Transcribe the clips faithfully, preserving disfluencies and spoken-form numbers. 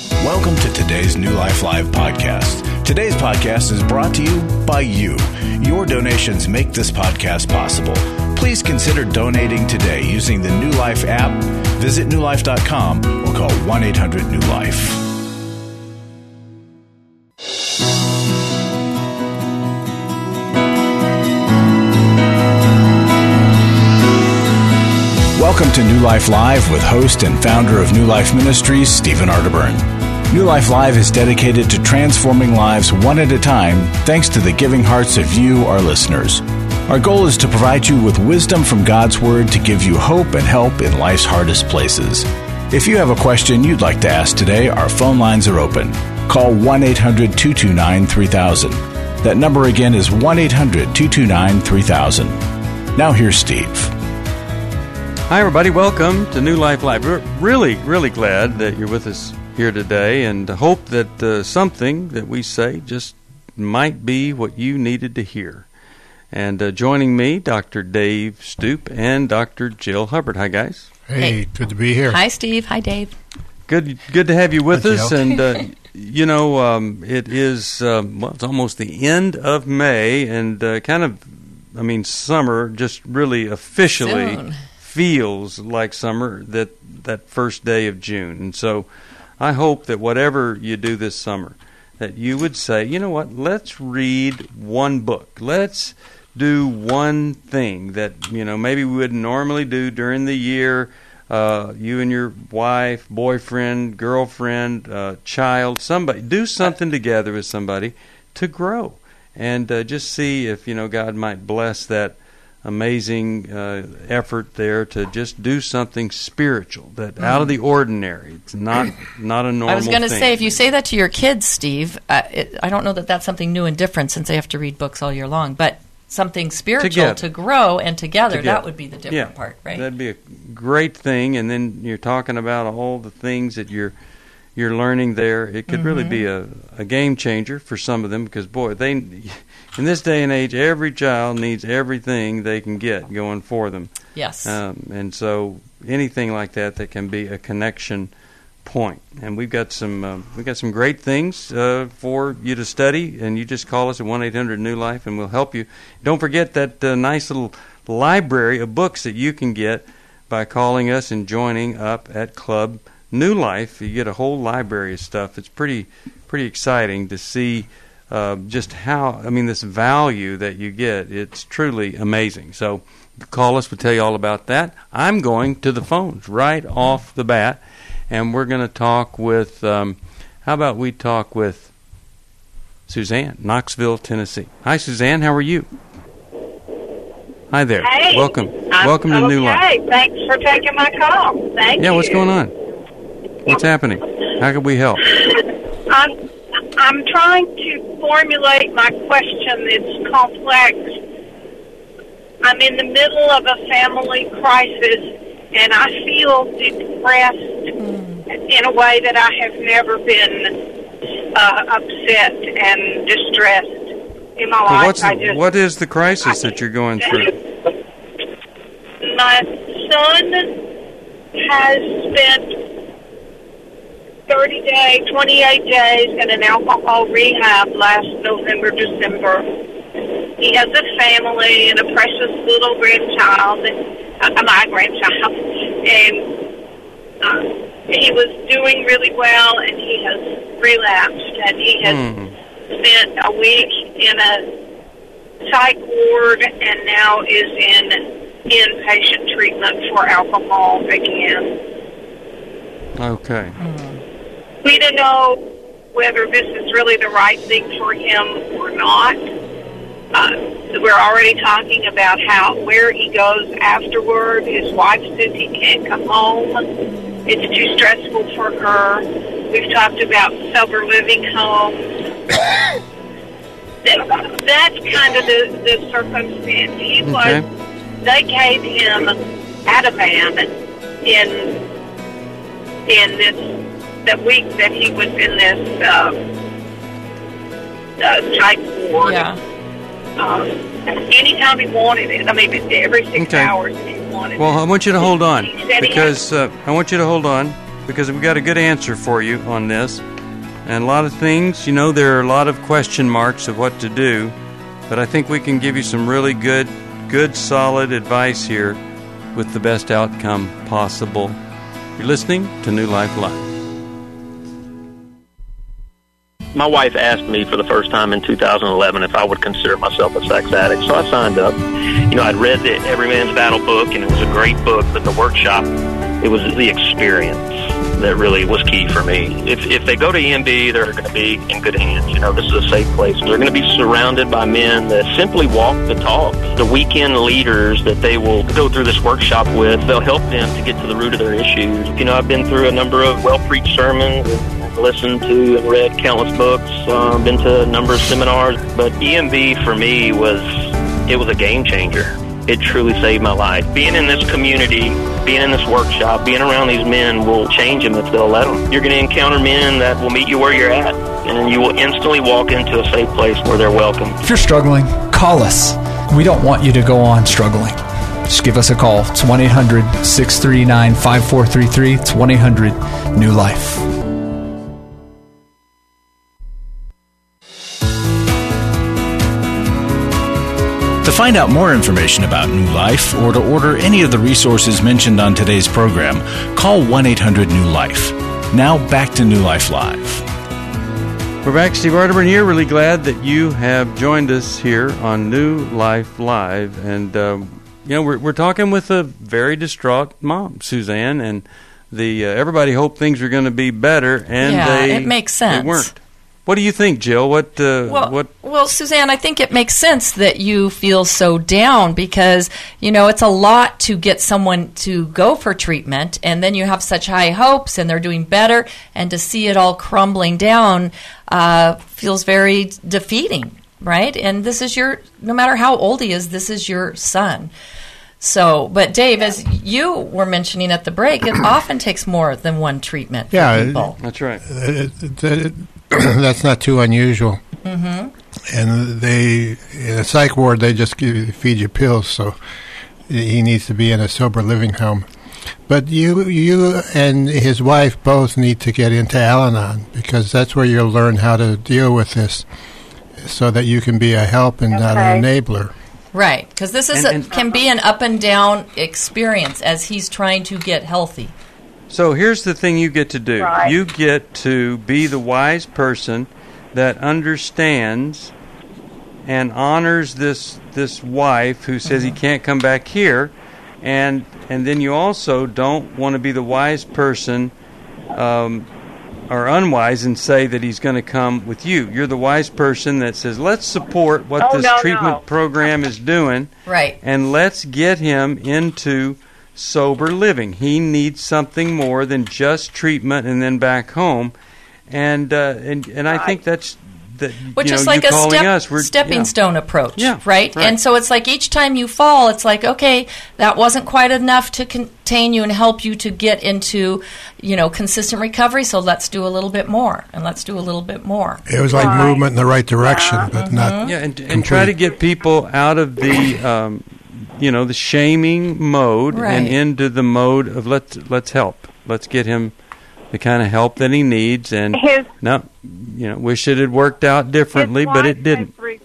Welcome to today's New Life Live podcast. Today's podcast is brought to you by you. Your donations make this podcast possible. Please consider donating today using the New Life app. Visit new life dot com or call one eight hundred new life. Welcome to New Life Live with host and founder of New Life Ministries, Stephen Arterburn. New Life Live is dedicated to transforming lives one at a time thanks to the giving hearts of you, our listeners. Our goal is to provide you with wisdom from God's Word to give you hope and help in life's hardest places. If you have a question you'd like to ask today, our phone lines are open. Call one eight hundred two two nine three thousand. That number again is one eight hundred two two nine three thousand. Now here's Steve. Hi, everybody. Welcome to New Life Live. We're really, really glad that you're with us here today, and hope that uh, something that we say just might be what you needed to hear. And uh, joining me, Doctor Dave Stoop and Doctor Jill Hubbard. Hi, guys. Hey, Hey. good to be here. Hi, Steve. Hi, Dave. Good, good to have you with Hi, us. Jill. And uh, you know, um, it is um, well, it's almost the end of May, and uh, kind of, I mean, summer just really officially Soon. feels like summer that that first day of June. And so, I hope that whatever you do this summer, that you would say, you know what, let's read one book. Let's do one thing that, you know, maybe we wouldn't normally do during the year. Uh, you and your wife, boyfriend, girlfriend, uh, child, somebody, do something together with somebody to grow. And uh, just see if, you know, God might bless that amazing uh, effort there to just do something spiritual, that mm. out of the ordinary. It's not not a normal I was going to thing. say, if you say that to your kids, Steve, uh, it, I don't know that that's something new and different since they have to read books all year long, but something spiritual Together. to grow and together, Together. that would be the different yeah, part, right? That'd be a great thing, and then you're talking about all the things that you're you're learning there. It could mm-hmm. really be a, a game changer for some of them, because, boy, they in this day and age, every child needs everything they can get going for them. Yes. Um, and so anything like that that can be a connection point. And we've got some uh, we've got some great things uh, for you to study, and you just call us at one eight hundred new life and we'll help you. Don't forget that uh, nice little library of books that you can get by calling us and joining up at Club New Life. You get a whole library of stuff. It's pretty pretty exciting to see uh, just how, I mean, this value that you get. It's truly amazing. So call us. We'll tell you all about that. I'm going to the phones right off the bat, and we're going to talk with, um, how about we talk with Suzanne, Knoxville, Tennessee. Hi, Suzanne. How are you? Hi there. Hey. Welcome. I'm Welcome to okay. New Life. Hey, thanks for taking my call. Thank Yeah, you. what's going on? What's happening? How can we help? I'm, I'm trying to formulate my question. It's complex. I'm in the middle of a family crisis, and I feel depressed in a way that I have never been uh, upset and distressed in my Well, life. what's I the, just, what is the crisis that you're going through? My son has spent thirty days, twenty-eight days in an alcohol rehab last November, December. He has a family and a precious little grandchild, uh, my grandchild, and uh, he was doing really well, and he has relapsed, and he has mm. spent a week in a psych ward and now is in inpatient treatment for alcohol again. Okay. We don't know whether this is really the right thing for him or not. Uh, we're already talking about how where he goes afterward. His wife says he can't come home. It's too stressful for her. We've talked about sober living homes. that, that's kind of the, the circumstance. He was. Okay. They gave him Ativan in in this the week that he was in this uh, uh, psych ward. Yeah. Um, anytime he wanted it. I mean, every six Okay. hours he wanted Well, I it. want you to hold on, He said he because uh, I want you to hold on, because we've got a good answer for you on this. And a lot of things, you know, there are a lot of question marks of what to do, but I think we can give you some really good, good, solid advice here with the best outcome possible. You're listening to New Life Live. My wife asked me for the first time in two thousand eleven if I would consider myself a sex addict, so I signed up. You know, I'd read the Every Man's Battle book, and it was a great book, but the workshop, it was the experience that really was key for me. If if they go to E M B, they're going to be in good hands. You know, this is a safe place. They're going to be surrounded by men that simply walk the talk. The weekend leaders that they will go through this workshop with, they'll help them to get to the root of their issues. You know, I've been through a number of well-preached sermons, and listened to and read countless books, um, been to a number of seminars, but E M B for me was, it was a game changer. It truly saved my life. Being in this community, being in this workshop, being around these men will change them if they'll let them. You're going to encounter men that will meet you where you're at, and you will instantly walk into a safe place where they're welcome. If you're struggling, call us. We don't want you to go on struggling. Just give us a call. It's one eight hundred, six three nine, five four three three. It's one eight hundred, new life. To find out more information about New Life or to order any of the resources mentioned on today's program, call one eight hundred new life. Now back to New Life Live. We're back. Steve Arterburn here. Really glad that you have joined us here on New Life Live. And, um, you know, we're, we're talking with a very distraught mom, Suzanne, and the uh, everybody hoped things were going to be better, and yeah, they, it makes sense. they weren't. What do you think, Jill? What? Uh, well, what? well, Suzanne, I think it makes sense that you feel so down because, you know, it's a lot to get someone to go for treatment, and then you have such high hopes, and they're doing better, and to see it all crumbling down uh, feels very defeating, right? And this is your, no matter how old he is, this is your son. So, but Dave, as you were mentioning at the break, it often takes more than one treatment for yeah, people. That's right. It, it, it, that's not too unusual. Mm-hmm. And they, in a psych ward, they just give you, feed you pills, so he needs to be in a sober living home. But you, you and his wife both need to get into Al-Anon, because that's where you'll learn how to deal with this, so that you can be a help and not an enabler. Right, because this is And- a, and- can be an up and down experience as he's trying to get healthy. So here's the thing you get to do. Right. You get to be the wise person that understands and honors this this wife who says Mm-hmm. he can't come back here, and and then you also don't want to be the wise person um, or unwise and say that he's going to come with you. You're the wise person that says, let's support what Oh, this no, treatment no. program is doing, Right. and let's get him into sober living. He needs something more than just treatment and then back home, and uh, and and I think that's that. Which you know, is like you a calling step, us, we're, stepping yeah. stone approach, Yeah, right? right. And so it's like each time you fall, it's like, okay, that wasn't quite enough to contain you and help you to get into, you know, consistent recovery, so let's do a little bit more, and let's do a little bit more. It was like Right. movement in the right direction, Yeah. but not Yeah, and, and complete. try to get people out of the, um, you know, the shaming mode and Right. into the mode of let's let's help. Let's get him the kind of help that he needs. And His no, you know, wish it had worked out differently, his but wife it didn't. Has re-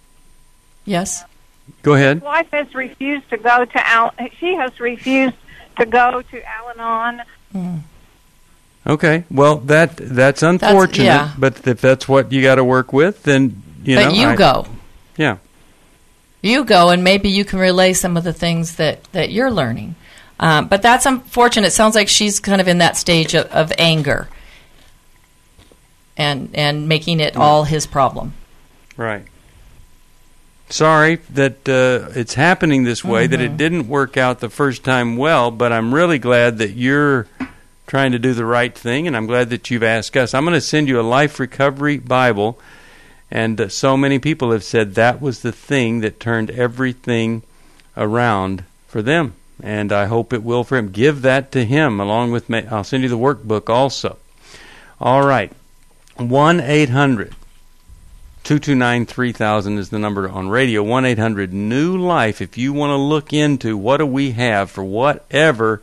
Yes? Go ahead. his wife has refused to go to Al. She has refused to go to Al-Anon. Okay, well that that's unfortunate, yeah. but if that's what you got to work with, then you but know. you I- go. Yeah. You go, and maybe you can relay some of the things that, that you're learning. Um, but that's unfortunate. It sounds like she's kind of in that stage of, of anger and and making it all his problem. Right. Sorry that uh, it's happening this way, that Mm-hmm. it didn't work out the first time well, but I'm really glad that you're trying to do the right thing, and I'm glad that you've asked us. I'm going to send you a Life Recovery Bible, and uh, so many people have said that was the thing that turned everything around for them, and I hope it will for him. Give that to him along with me. I'll send you the workbook also. All right. one eight hundred two two nine three thousand is the number on radio. one eight hundred new life. If you want to look into what do we have for whatever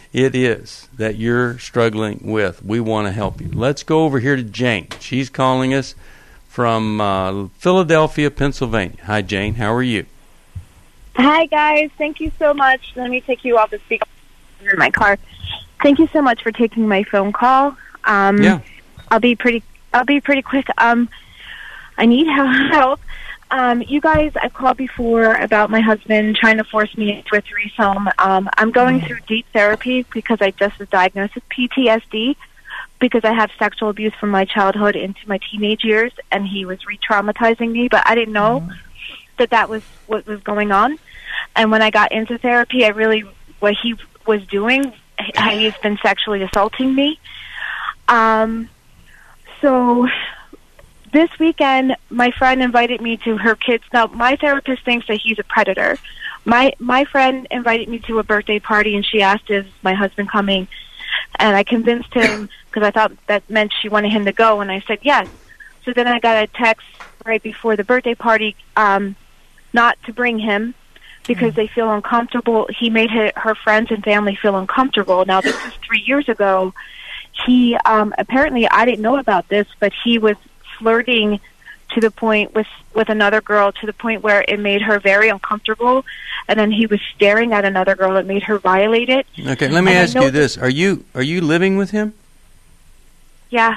it is that you're struggling with, we want to help you. Let's go over here to Jane. She's calling us from uh, Philadelphia, Pennsylvania. Hi, Jane. How are you? Hi, guys. Thank you so much. Let me take you off the speaker in my car. Thank you so much for taking my phone call. Um, yeah. I'll be pretty. I'll be pretty quick. Um, I need help. Um, you guys, I've called before about my husband trying to force me into a threesome. Um, I'm going through deep therapy because I just was diagnosed with P T S D because I have sexual abuse from my childhood into my teenage years, and he was re-traumatizing me, but I didn't know mm-hmm. that that was what was going on. And when I got into therapy, I really, what he was doing, he's been sexually assaulting me. Um, so this weekend, my friend invited me to her kids. Now, my therapist thinks that he's a predator. My my friend invited me to a birthday party, and she asked, is my husband coming? And I convinced him because I thought that meant she wanted him to go, and I said yes. So then I got a text right before the birthday party um, not to bring him because they feel uncomfortable. He made her, her friends and family feel uncomfortable. Now, this is three years ago. He um, apparently, I didn't know about this, but he was flirting to the point with with another girl to the point where it made her very uncomfortable, and then he was staring at another girl that made her violate it. Okay, let me and ask you this: Are you are you living with him? Yeah.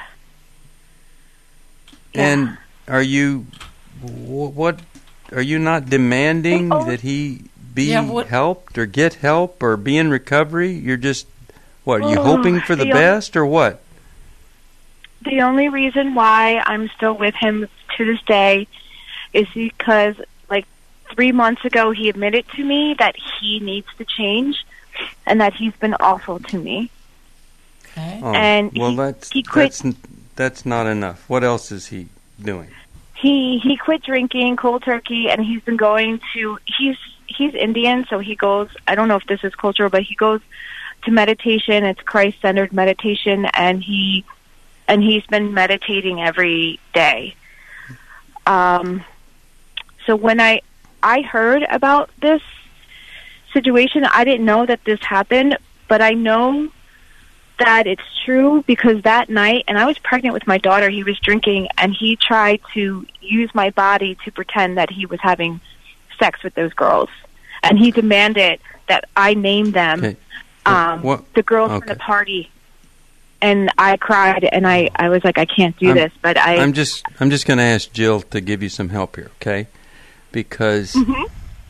And yeah. are you what? Are you not demanding oh, that he be yeah, helped or get help or be in recovery? You're just what? Are you oh, hoping for the, the best or what? The only reason why I'm still with him to this day is because, like, three months ago, he admitted to me that he needs to change and that he's been awful to me. Okay. Oh, and well, he, that's, he quit. That's, that's not enough. What else is he doing? He he quit drinking cold turkey, and he's been going to. He's he's Indian, so he goes. I don't know if this is cultural, but he goes to meditation. It's Christ-centered meditation, and he. And he's been meditating every day. Um, so when I I heard about this situation, I didn't know that this happened, but I know that it's true because that night, and I was pregnant with my daughter, he was drinking, and he tried to use my body to pretend that he was having sex with those girls. And he demanded that I name them, okay. um, what? the girls okay. from the party. And I cried, and I, I was like, I can't do I'm, this. But I, I'm just, I'm just going to ask Jill to give you some help here, okay? Because mm-hmm.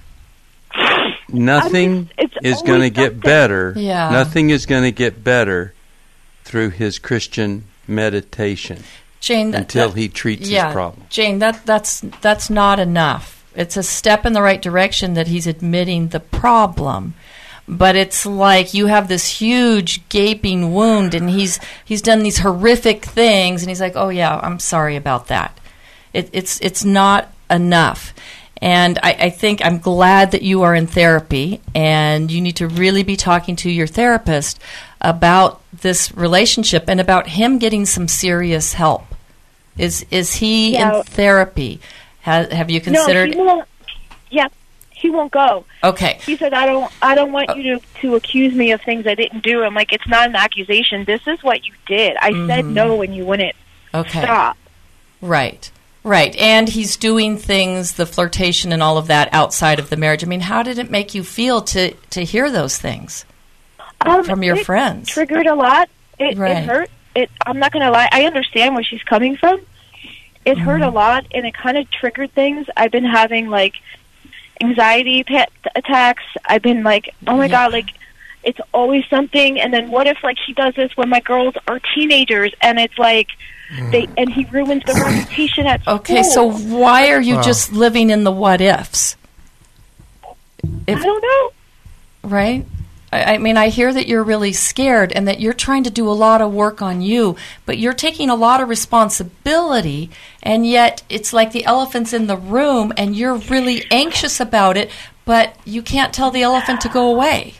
nothing it's, it's is going to get better. Yeah. Nothing is going to get better through his Christian meditation, Jane, that, until that, he treats yeah, his problem. Jane, that that's that's not enough. It's a step in the right direction that he's admitting the problem. But it's like you have this huge gaping wound, and he's he's done these horrific things, and he's like, "Oh yeah, I'm sorry about that." It, it's it's not enough, and I, I think I'm glad that you are in therapy, and you need to really be talking to your therapist about this relationship and about him getting some serious help. Is is he yeah. in therapy? Have have you considered? No, he won't. Yeah. He won't go. Okay. He said, I don't I don't want you to, to accuse me of things I didn't do. I'm like, it's not an accusation. This is what you did. I mm-hmm. said no and you wouldn't okay. stop. Right. Right. And he's doing things, the flirtation and all of that outside of the marriage. I mean, how did it make you feel to, to hear those things um, from your it friends? It triggered a lot. It, right. it hurt. It, I'm not going to lie. I understand where she's coming from. It mm-hmm. hurt a lot, and it kind of triggered things. I've been having, like, anxiety pet attacks. I've been like, oh my yeah. God, like, it's always something. And then what if, like, he does this when my girls are teenagers, and it's like, mm. they and he ruins their reputation at school. Okay, so why are you wow. just living in the what ifs? If, I don't know. Right? I, I mean, I hear that you're really scared and that you're trying to do a lot of work on you, but you're taking a lot of responsibility, and yet it's like the elephant's in the room, and you're really anxious about it, but you can't tell the elephant to go away.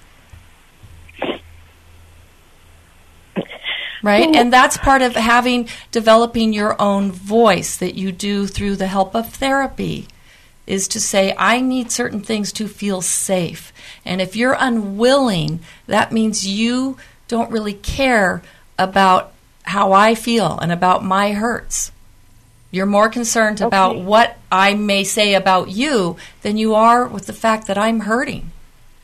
Right? And that's part of having, developing your own voice that you do through the help of therapy. is to say, I need certain things to feel safe. And if you're unwilling, that means you don't really care about how I feel and about my hurts. You're more concerned Okay. about what I may say about you than you are with the fact that I'm hurting.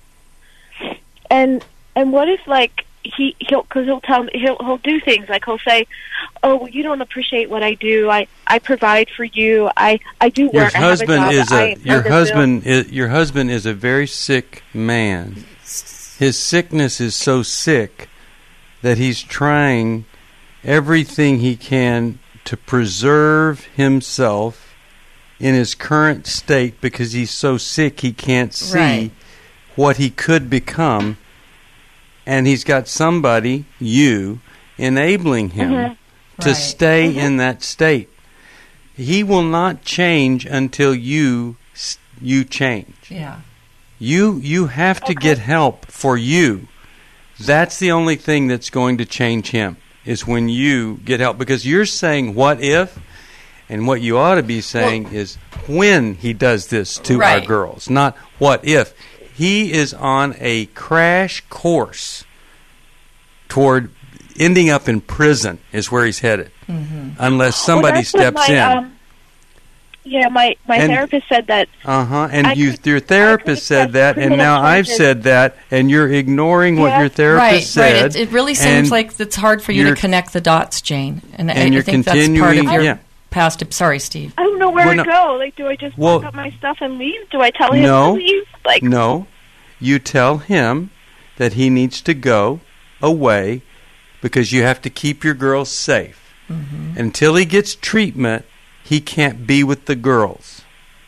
And and what if like he he'll because he'll tell me he'll he'll do things like he'll say, "Oh, well, you don't appreciate what I do. I, I provide for you. I, I do work. Your I have a husband job. is I a pay your the husband is your husband is a very sick man. His sickness is so sick that he's trying everything he can to preserve himself in his current state because he's so sick he can't see Right. what he could become, and he's got somebody, you, enabling him Mhm. to Right. stay in that state. He will not change until you s- you change. Yeah. You you have to get help for you. That's the only thing that's going to change him, is when you get help. Because you're saying what if, and what you ought to be saying is when he does this to our Right. girls, not what if. He is on a crash course toward ending up in prison is where he's headed, Mm-hmm. unless Well, somebody that's what steps my, in. Um, yeah, my, my And- therapist said that. Uh-huh. And I you, could- your I therapist could said that, accept and now criminal I've charges. said that, and you're ignoring what Yeah. your therapist Right, said. right. It, it really seems and like it's hard for you to you're- connect the dots, Jane. And, and I, you're I think that's part of continuing- your yeah. past. Sorry, Steve. I don't know where Well, to no- go. Like, do I just Well- pack up my stuff and leave? Do I tell him No. to leave? Like, No. You tell him that he needs to go away because you have to keep your girls safe. Mm-hmm. Until he gets treatment, he can't be with the girls.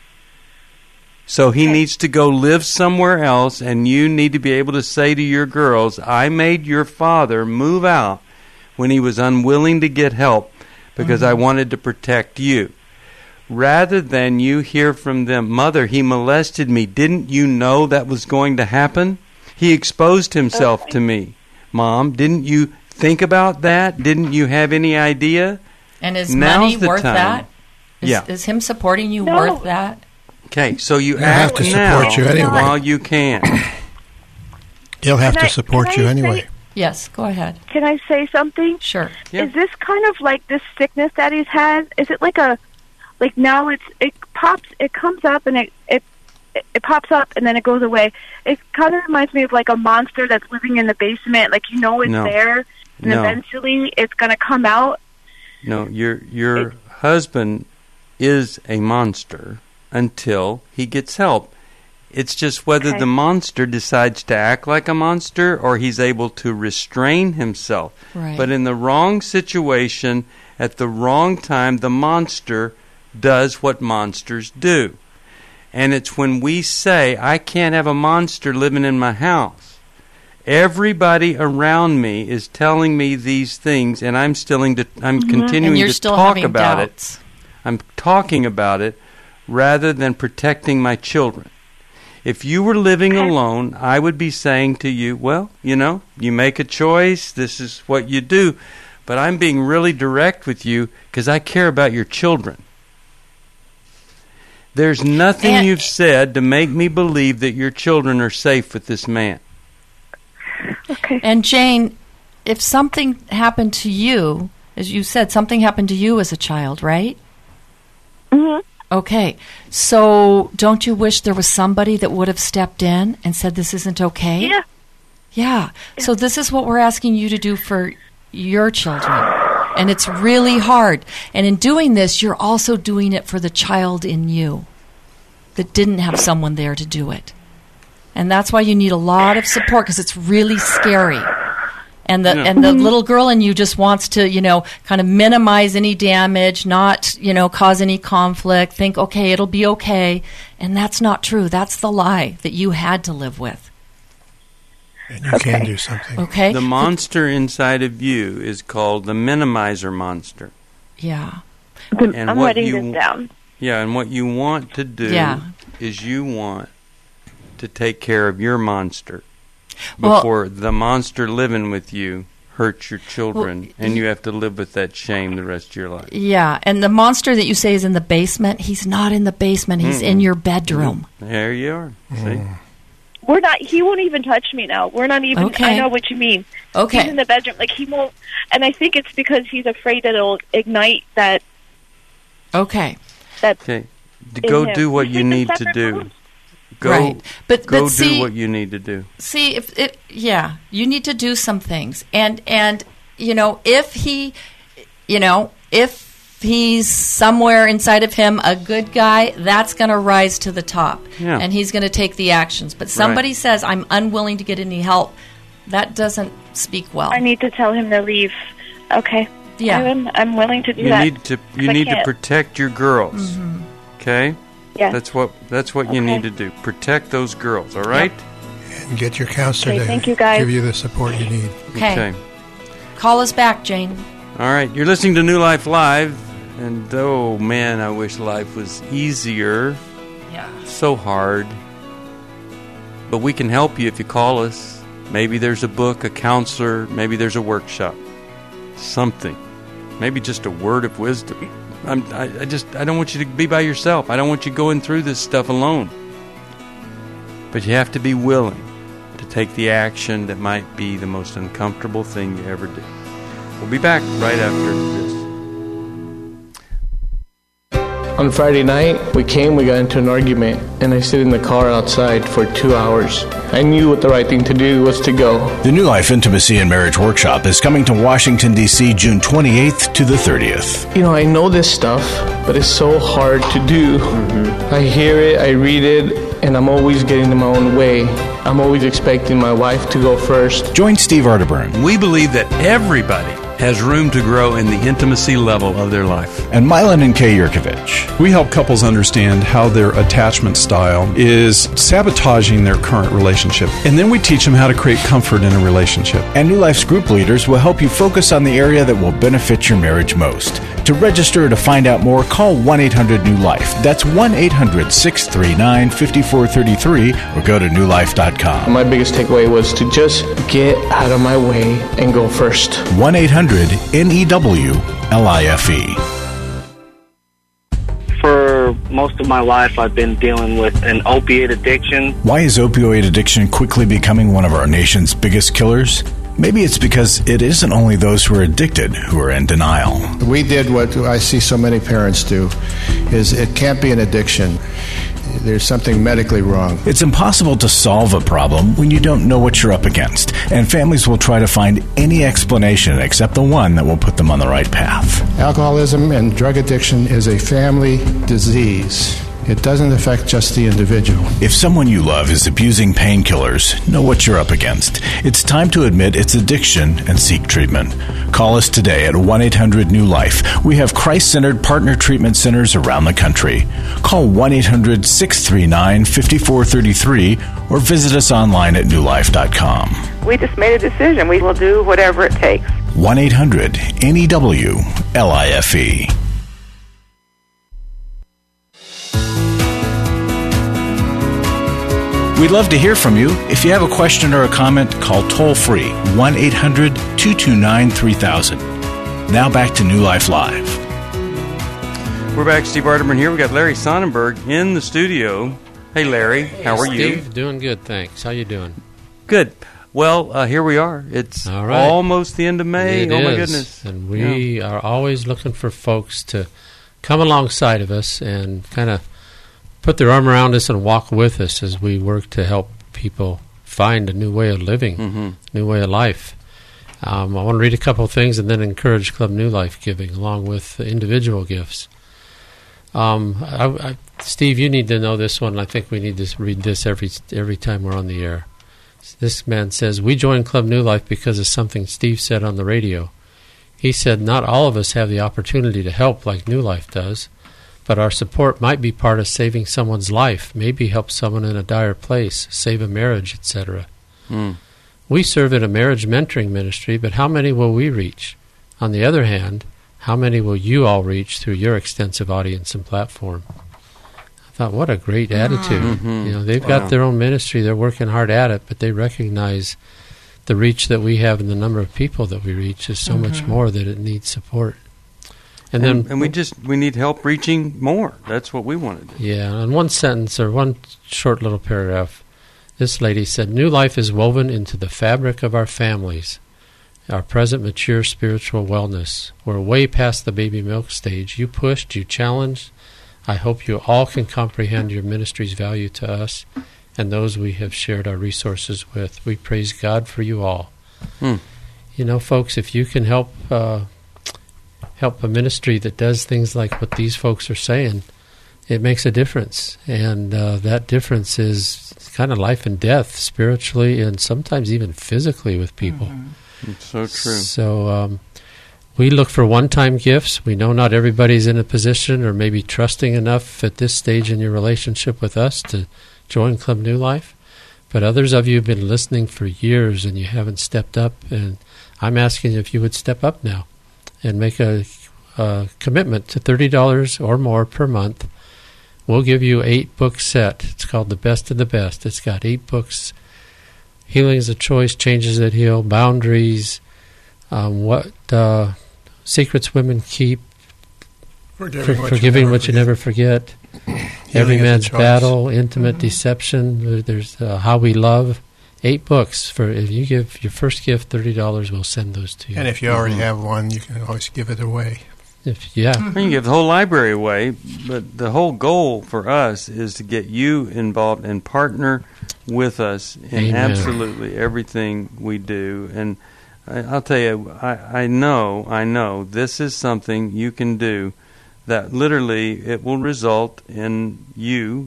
So he Okay. needs to go live somewhere else, and you need to be able to say to your girls, I made your father move out when he was unwilling to get help because I wanted to protect you. Rather than you hear from them, Mother, he molested me. Didn't you know that was going to happen? He exposed himself Okay. to me. Mom, didn't you think about that? Didn't you have any idea? And is Now's money the worth time. that? Is, Yeah. is him supporting you No. worth that? Okay, so you He'll have act to now support you anyway. while you can. He'll have Can to I- support can you I anyway. say- Yes, go ahead. can I say something? Sure. Yeah. Is this kind of like this sickness that he's had? Is it like a, like now it's it pops, it comes up and it it it, it pops up and then it goes away. It kind of reminds me of like a monster that's living in the basement. Like, you know it's No. there, and No. eventually it's gonna come out. No, your your husband is a monster until he gets help. It's just whether Okay. the monster decides to act like a monster or he's able to restrain himself. Right. But in the wrong situation, at the wrong time, the monster does what monsters do. And it's when we say, I can't have a monster living in my house. Everybody around me is telling me these things, and I'm still to, I'm continuing And you're to still talk having about doubts. it. I'm talking about it rather than protecting my children. If you were living Okay. alone, I would be saying to you, well, you know, you make a choice, this is what you do. But I'm being really direct with you because I care about your children. There's nothing And- you've said to make me believe that your children are safe with this man. Okay. And Jane, if something happened to you, as you said, something happened to you as a child, right? Mhm. Okay. So don't you wish there was somebody that would have stepped in and said this isn't okay? Yeah. Yeah. So this is what we're asking you to do for your children. And it's really hard. And in doing this, you're also doing it for the child in you that didn't have someone there to do it. And that's why you need a lot of support, because it's really scary. And the Yeah. and the little girl in you just wants to, you know, kind of minimize any damage, not, you know, cause any conflict, think, okay, it'll be okay. And that's not true. That's the lie that you had to live with. And you can do something. Okay? The monster inside of you is called the minimizer monster. Yeah. And I'm what writing you- this down. Yeah, and what you want to do Yeah. is you want to take care of your monster Well- before the monster living with you hurt your children, Well, and you have to live with that shame the rest of your life. Yeah, and the monster that you say is in the basement, he's not in the basement. He's Mm-mm. in your bedroom. There you are. See? We're not. He won't even touch me now. We're not even. Okay. I know what you mean. Okay. He's in the bedroom. Like he won't. And I think it's because he's afraid that it'll ignite that. Okay. That. Okay. D- in Go him. do what We you sleep in need to separate do. rooms. Go, Right. But- go but see- do what you need to do. See, if it, yeah, you need to do some things, and and you know, if he, you know, if he's somewhere inside of him a good guy, that's going to rise to the top, Yeah. and he's going to take the actions. But somebody Right. says, "I'm unwilling to get any help," that doesn't speak well. I need to tell him to leave. Okay. Yeah. I'm, I'm willing to do You that. need to you I need to can't. protect your girls. Mm-hmm. Okay? Yeah. That's what that's what you Okay. need to do. Protect those girls, all right? And get your counselor Okay, to thank you, guys. give you the support you need. Okay. Call us back, Jane. All right. You're listening to New Life Live, and oh man, I wish life was easier. Yeah. So hard. But we can help you if you call us. Maybe there's a book, a counselor, maybe there's a workshop. Something. Maybe just a word of wisdom. I'm, I, I just I don't want you to be by yourself. I don't want you going through this stuff alone. But you have to be willing to take the action that might be the most uncomfortable thing you ever did. We'll be back right after this. On Friday night, we came, we got into an argument, and I stayed in the car outside for two hours. I knew what the right thing to do was to go. The New Life Intimacy and Marriage Workshop is coming to Washington, D C June twenty-eighth to the thirtieth. You know, I know this stuff, but it's so hard to do. Mm-hmm. I hear it, I read it, and I'm always getting in my own way. I'm always expecting my wife to go first. Join Steve Arterburn We believe that everybody has room to grow in the intimacy level of their life. and Milan and Kay Yurkovich. We help couples understand how their attachment style is sabotaging their current relationship. And then we teach them how to create comfort in a relationship. And New Life's group leaders will help you focus on the area that will benefit your marriage most. To register or to find out more, call one eight hundred new life. That's one eight hundred six three nine five four three three or go to new life dot com. My biggest takeaway was to just get out of my way and go first. one eight hundred N E W L I F E. For most of my life, I've been dealing with an opiate addiction. Why is opioid addiction quickly becoming one of our nation's biggest killers? Maybe it's because it isn't only those who are addicted who are in denial. We did what I see so many parents do, is it can't be an addiction. There's something medically wrong. It's impossible to solve a problem when you don't know what you're up against, and families will try to find any explanation except the one that will put them on the right path. Alcoholism and drug addiction is a family disease. It doesn't affect just the individual. If someone you love is abusing painkillers, know what you're up against. It's time to admit it's addiction and seek treatment. Call us today at one eight hundred new life. We have Christ-centered partner treatment centers around the country. Call one eight hundred six three nine five four three three or visit us online at new life dot com. We just made a decision. We will do whatever it takes. one eight hundred N E W L I F E. We'd love to hear from you. If you have a question or a comment, call toll-free one eight hundred two two nine three thousand. Now back to New Life Live. We're back. Steve Arterburn here. We got Larry Sonnenberg in the studio. Hey, Larry. How are you? Steve, doing good, thanks. How you doing? Good. Well, uh, here we are. It's All right. almost the end of May. It oh, my is. goodness. And we yeah. are always looking for folks to come alongside of us and kind of put their arm around us and walk with us as we work to help people find a new way of living, mm-hmm. new way of life. Um, I want to read a couple of things and then encourage Club New Life giving along with the individual gifts. Um, I, I, Steve, you need to know this one. I think we need to read this every every time we're on the air. This man says, we joined Club New Life because of something Steve said on the radio. He said, not all of us have the opportunity to help like New Life does, but our support might be part of saving someone's life, maybe help someone in a dire place, save a marriage, et cetera. Mm. We serve in a marriage mentoring ministry, but how many will we reach? On the other hand, how many will you all reach through your extensive audience and platform? I thought, what a great attitude. Mm-hmm. You know, they've wow. got their own ministry, they're working hard at it, but they recognize the reach that we have and the number of people that we reach is so Mm-hmm. much more that it needs support. And, And then and we just we need help reaching more. That's what we want to do. Yeah, in one sentence or one short little paragraph, this lady said, New Life is woven into the fabric of our families, our present mature spiritual wellness. We're way past the baby milk stage. You pushed, you challenged. I hope you all can comprehend your ministry's value to us and those we have shared our resources with. We praise God for you all. Hmm. You know, folks, if you can help uh, help a ministry that does things like what these folks are saying, it makes a difference. And uh, that difference is kind of life and death, spiritually and sometimes even physically with people. Mm-hmm. It's so true. So um, we look for one-time gifts. We know not everybody's in a position or maybe trusting enough at this stage in your relationship with us to join Club New Life. But others of you have been listening for years and you haven't stepped up. And I'm asking if you would step up now and make a, a commitment to thirty dollars or more per month. We'll give you eight book set. It's called The Best of the Best. It's got eight books: Healing is a Choice, Changes That Heal, Boundaries, um, What uh, Secrets Women Keep, Forgiving, for, what, forgiving you what you never forget, Every is a Man's Choice. Battle, Intimate Deception. There- There's uh, How We Love. Eight books. For if you give your first gift thirty dollars, we'll send those to you. And if you already Mm-hmm. have one, you can always give it away. If yeah, You can give the whole library away, but the whole goal for us is to get you involved and partner with us in Amen. absolutely everything we do. And I, I'll tell you, I, I know, I know this is something you can do that literally it will result in you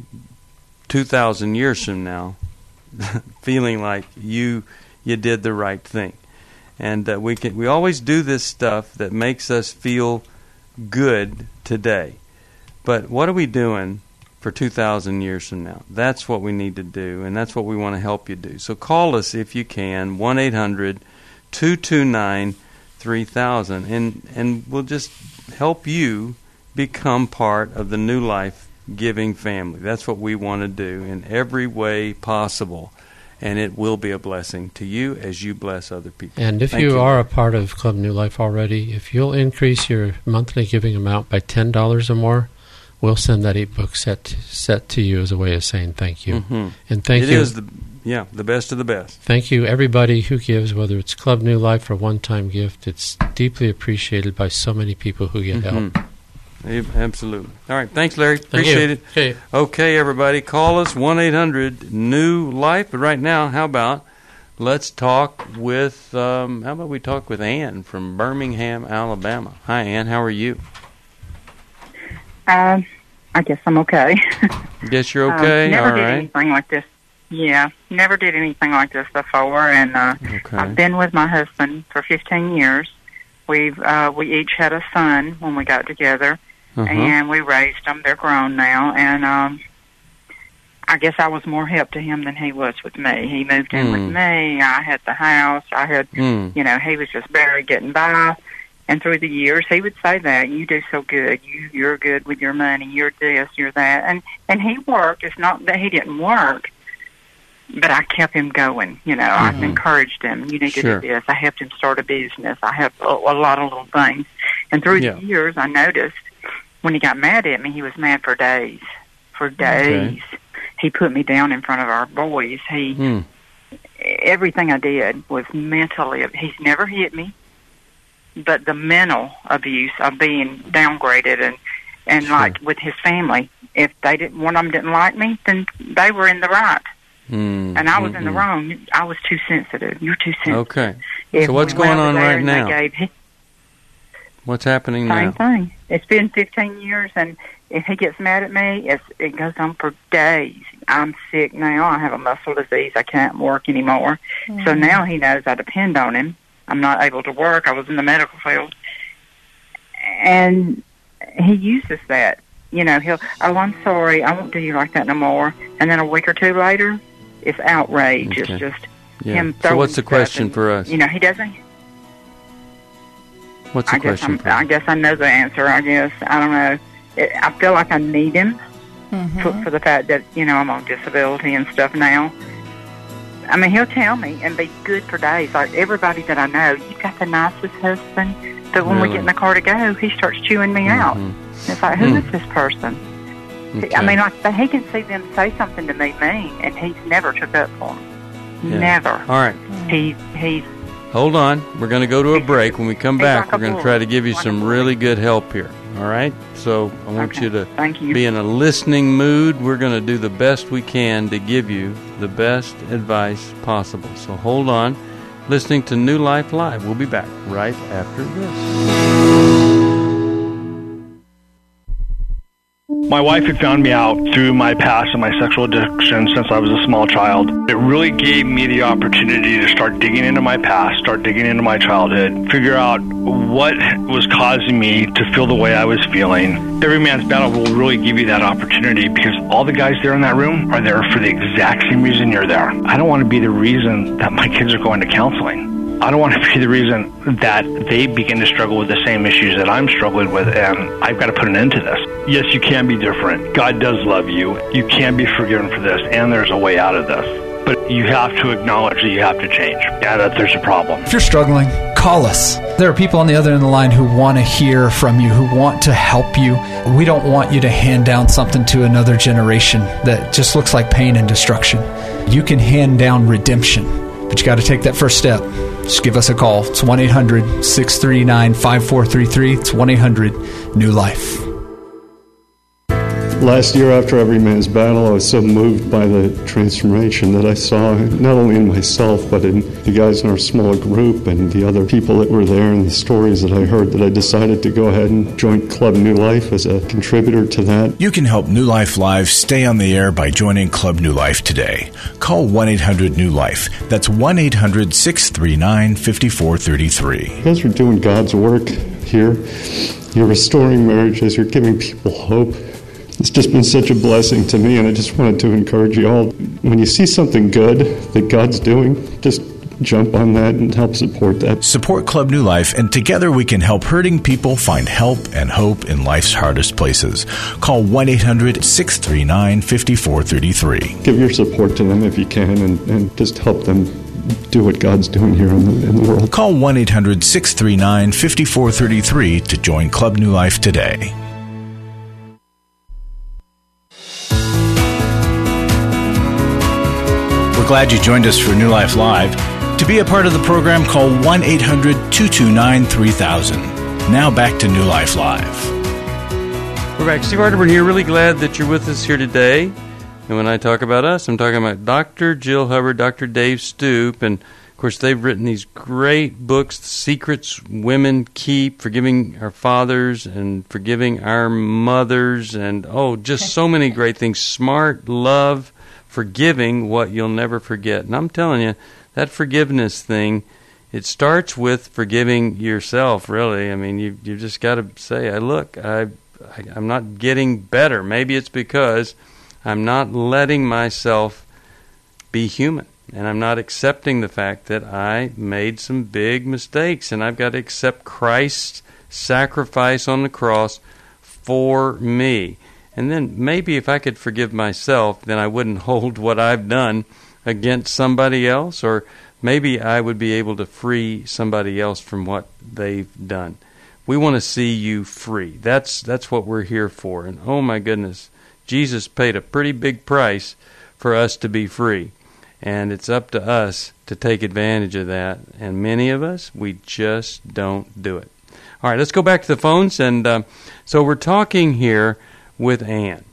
two thousand years from now feeling like you you did the right thing. And uh, we can we always do this stuff that makes us feel good today. But what are we doing for two thousand years from now? That's what we need to do, and that's what we want to help you do. So call us if you can, one eight hundred two two nine three thousand, and, and we'll just help you become part of the New Life giving family. That's what we want to do in every way possible. And it will be a blessing to you as you bless other people. and if Thank you, are a part of Club New Life already, if you'll increase your monthly giving amount by ten dollars or more, we'll send that eight book set set to you as a way of saying thank you. Mhm. And thank It you. is the yeah the best of the best. Thank you, everybody who gives, whether it's Club New Life or one-time gift. It's deeply appreciated by so many people who get help. Mhm. A- Absolutely. All right. Thanks, Larry. Thank Appreciate you. it. Okay. Okay, everybody. Call us one eight hundred new life. But right now, how about let's talk with, um, how about we talk with Ann from Birmingham, Alabama. Hi, Ann. How are you? Um, I guess I'm okay. Guess you're Um, okay? never All did right. anything like this. Yeah, never did anything like this before, and uh, Okay. I've been with my husband for fifteen years. We've uh, we each had a son when we got together, Uh-huh. and we raised them. They're grown now, and um, I guess I was more help to him than he was with me. He moved in Mm. with me. I had the house. I had, Mm. you know, he was just barely getting by. And through the years, he would say that you do so good. You you're good with your money. You're this. You're that. And and he worked. It's not that he didn't work, but I kept him going. You know, I've Mhm. encouraged him. You need Sure. to do this. I helped him start a business. I have a, a lot of little things. And through Yeah. the years, I noticed when he got mad at me, he was mad for days. For days, he put me down in front of our boys. He Mm. everything I did was mentally. He's never hit me, but the mental abuse of being downgraded and and Sure. like with his family, if they didn't, one of them didn't like me, then they were in the right, Mm. and I was in the Mhm. wrong. I was too sensitive. You're too sensitive. Okay. If So what's we went going over on there right and they now? gave him What's happening same now? thing. It's been fifteen years, and if he gets mad at me, it's, it goes on for days. I'm sick now. I have a muscle disease. I can't work anymore. So now he knows I depend on him. I'm not able to work. I was in the medical field. And he uses that. You know, he'll, oh, I'm sorry. I won't do you like that no more. And then a week or two later, it's outrage. Okay. It's just Yeah. him So throwing what's the stuff question and, for us? You know, he doesn't. What's the I guess question I'm, for us? I guess I know the answer. I guess I don't know. It, I feel like I need him for, for the fact that you know I'm on disability and stuff now. I mean, he'll tell me and be good for days. Like everybody that I know, you've got the nicest husband. But when Really? we get in the car to go, he starts chewing me out. Mhm. It's like, who Hmm. is this person? Okay. I mean, like, but he can see them say something to me mean, and he's never took up for them. Yeah. Never. All right. He he's Hold on. We're going to go to a break. When we come He's back, like a we're going to bull. try to give you Like some a really good help here. All right? So I want Okay. you to Thank you. be in a listening mood. We're going to do the best we can to give you the best advice possible. So hold on. Listening to New Life Live. We'll be back right after this. My wife had found me out through my past and my sexual addiction since I was a small child. It really gave me the opportunity to start digging into my past, start digging into my childhood, figure out what was causing me to feel the way I was feeling. Every Man's Battle will really give you that opportunity because all the guys there in that room are there for the exact same reason you're there. I don't want to be the reason that my kids are going to counseling. I don't want to be the reason that they begin to struggle with the same issues that I'm struggling with, and I've got to put an end to this. Yes, you can be different. God does love you. You can be forgiven for this, and there's a way out of this. But you have to acknowledge that you have to change, and that there's a problem. If you're struggling, call us. There are people on the other end of the line who want to hear from you, who want to help you. We don't want you to hand down something to another generation that just looks like pain and destruction. You can hand down redemption, but you got to take that first step. Just give us a call. It's one eight hundred six three nine five four three three. It's one eight hundred New Life. Last year, after Every Man's Battle, I was so moved by the transformation that I saw, not only in myself, but in the guys in our small group and the other people that were there and the stories that I heard, that I decided to go ahead and join Club New Life as a contributor to that. You can help New Life Live stay on the air by joining Club New Life today. Call one eight hundred New Life. That's one eight hundred six three nine five four three three. You guys are doing God's work here. You're restoring marriages. You're giving people hope. It's just been such a blessing to me, and I just wanted to encourage you all. When you see something good that God's doing, just jump on that and help support that. Support Club New Life, and together we can help hurting people find help and hope in life's hardest places. Call one eight hundred six three nine five four three three. Give your support to them if you can, and, and just help them do what God's doing here in the, in the world. Call one eight hundred six three nine five four three three to join Club New Life today. We're glad you joined us for New Life Live. To be a part of the program, call one eight hundred two two nine three thousand. Now back to New Life Live. We're back. Steve Arterburn here. Really glad that you're with us here today. And when I talk about us, I'm talking about Doctor Jill Hubbard, Doctor Dave Stoop, and of course they've written these great books, Secrets Women Keep, Forgiving Our Fathers and Forgiving Our Mothers, and oh, just so many great things. Smart Love, Forgiving What You'll Never Forget. And I'm telling you, that forgiveness thing, it starts with forgiving yourself, really. I mean, you you just got to say, I look, I, I I'm not getting better. Maybe it's because I'm not letting myself be human, and I'm not accepting the fact that I made some big mistakes, and I've got to accept Christ's sacrifice on the cross for me. And then maybe if I could forgive myself, then I wouldn't hold what I've done against somebody else, or maybe I would be able to free somebody else from what they've done. We want to see you free. That's that's what we're here for. And oh my goodness, Jesus paid a pretty big price for us to be free. And it's up to us to take advantage of that. And many of us, we just don't do it. All right, let's go back to the phones. And uh, so we're talking here with Ann.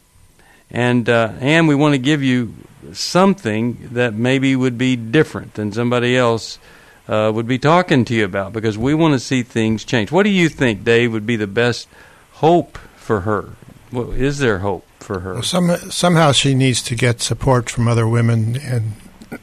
And uh, Ann, we want to give you something that maybe would be different than somebody else uh, would be talking to you about, because we want to see things change. What do you think, Dave, would be the best hope for her? Well, is there hope for her? Well, some, somehow she needs to get support from other women, and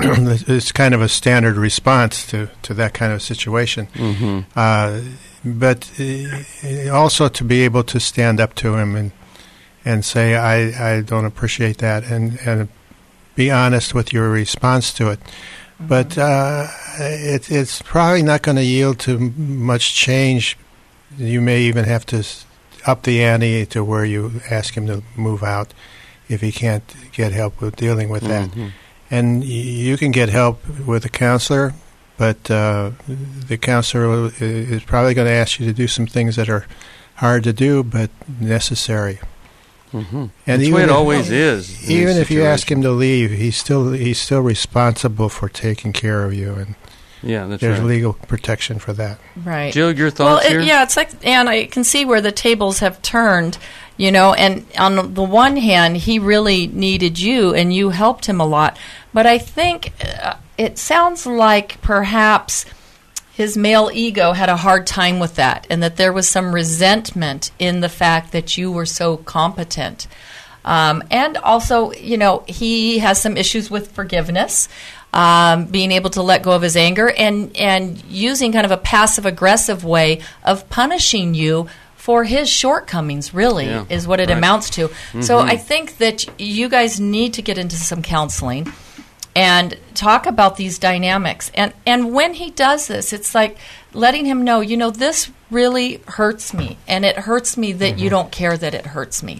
it's kind of a standard response to, to that kind of situation. Mm-hmm. Uh, but uh, also to be able to stand up to him and and say, I, I don't appreciate that, and, and be honest with your response to it. Mm-hmm. But uh, it, it's probably not going to yield to much change. You may even have to up the ante to where you ask him to move out if he can't get help with dealing with that. Mm-hmm. And y- you can get help with a counselor, but uh, the counselor is probably going to ask you to do some things that are hard to do, but necessary. Mm-hmm. And That's the way it always is. Even if you ask him to leave, he's still he's still responsible for taking care of you, and yeah, that's there's right. legal protection for that. Right. Jill, your thoughts well, it, here? yeah, it's like, and I can see where the tables have turned, you know, and on the one hand, he really needed you, and you helped him a lot. But I think uh, it sounds like perhaps his male ego had a hard time with that, and that there was some resentment in the fact that you were so competent. Um, and also, you know, he has some issues with forgiveness, um, being able to let go of his anger, and, and using kind of a passive-aggressive way of punishing you for his shortcomings, really, Yeah, is what it right. amounts to. Mm-hmm. So I think that you guys need to get into some counseling and talk about these dynamics. And and when he does this, it's like letting him know, you know, this really hurts me, and it hurts me that Mm-hmm. you don't care that it hurts me.